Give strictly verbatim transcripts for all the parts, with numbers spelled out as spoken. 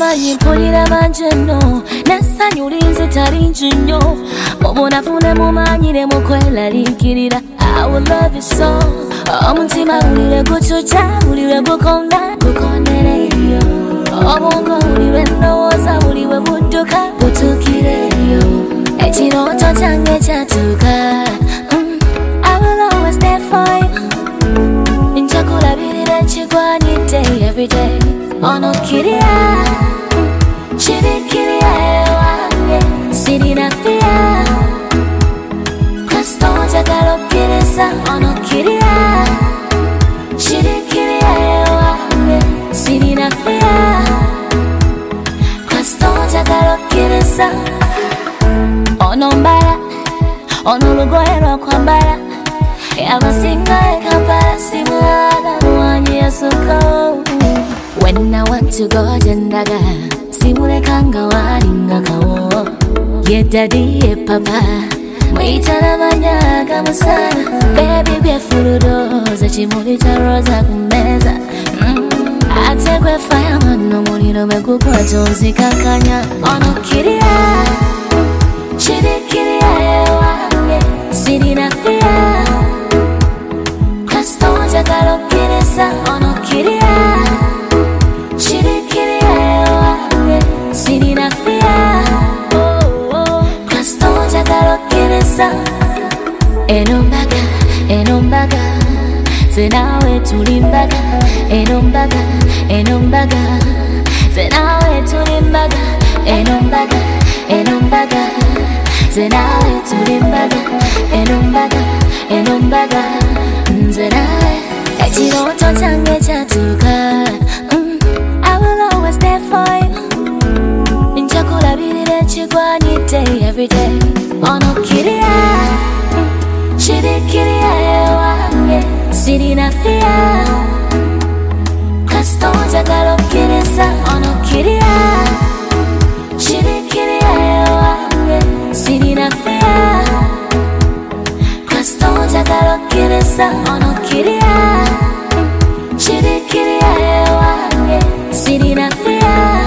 amaanyi mpulira manje nno n'essanyu linze talingi nnyo mubunafu ne mumanyire mukweraliikirira I will love you so omutima bulire gucuca bulire gukonda gukondereyo obwongo bulire ndowooza buliwe budduka butuukireyo ekirooto kyange kyatuuka mm, I will always stay for you njakulabirira ekigwanidde everyday ono kiriya kirikiriya ewange sirina fiya kasito njagala okkiriza ono kiriya kirikiriya ewange sirina fiya kasito njagala okkiriza ono mbala ono lugoye lwokwambala abasinga ekampala simulala muwanyi yasuko when I want to go jendaga simulekanga walinga kawo ye daddy ye papa mwitana manyaga musana baby byefuludoza kimuli kya roza kumeza mm. ate gwe fireman nomuliro bwegukwata onzikakanya ono kiriya kirikiriya ewange sirina fiya kasito njagala okkiriza ono kiriya kirikiriya ewange sirina fiya kasito njagala okkiriza eno mbaga eno mbaga ze naawe tuli mbaga eno mbaga eno mbaga ze naawe tuli mbaga eno mbaga eno mbaga ze naawe tuli mbaga eno mbaga eno mbaga nze naawe ekirooto kyange kyatuuka mm, I will always stay for you njakulabirira ekigwanidde everyday ono kiriya kirikiriya ewange sirina fiya kasito njagala okkiriza ono kiriya kirikiriya ewange sirina fiya kasito njagala okkiriza ono kiriya kirikiriya ewange sirina fiya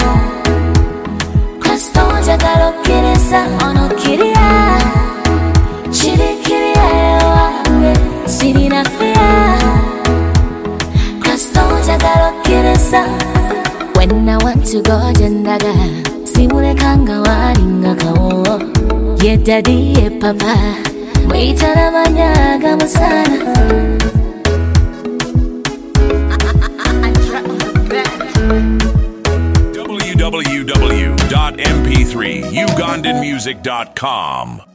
kasito njagala okkiriza ono kiriya kirikiriya ewange sirina fiya kasito njagala okkiriza when I want to go jendaga simulekanga walinga kawo ye daddy ye papa mwitana manyaga musana w w w dot m p three ugandan music dot com